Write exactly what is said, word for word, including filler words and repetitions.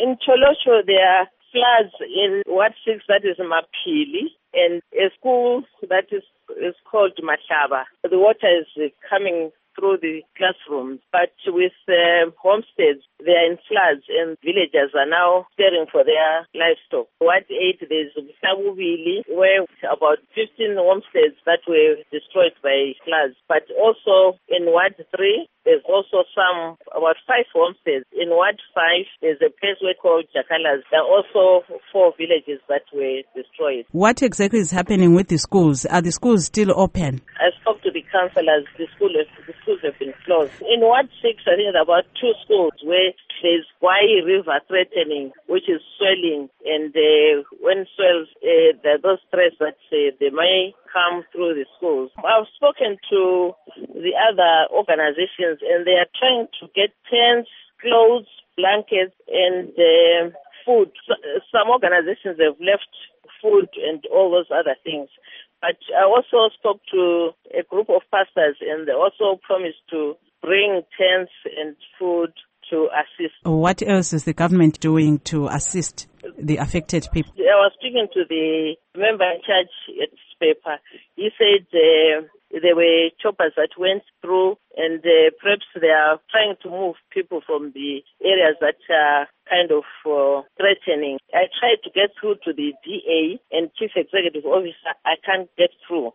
In Tsholotsho, there are floods in Ward six, that is Maphili, and a school that is, is called Mahlaba. The water is coming through the classrooms, but with uh, homesteads, they are in floods and villagers are now caring for their livestock. Ward eight, there's Sabubili, where about fifteen homesteads that were destroyed by floods, but also in Ward three, there's also some, about five homesteads. In Ward five, there's a place we call Jakalas. There are also four villages that were destroyed. What exactly is happening with the schools? Are the schools still open? I spoke to the councillors. The, school, the schools have been closed. In Ward six, I think there are about two schools where there's Wai River threatening, which is swelling. And uh, when swells, uh, there are those threats that uh, they may come through the schools. I've spoken to the other organizations, and they are trying to get tents, clothes, blankets, and uh, food. So, some organizations have left food and all those other things. But I also spoke to a group of pastors, and they also promised to bring tents and food to assist. What else is the government doing to assist the affected people? I was speaking to the member in charge at this paper. He said uh, there were choppers that went through, and uh, perhaps they are trying to move people from the areas that are kind of uh, threatening. I tried to get through to the D A and Chief Executive Officer. I can't get through.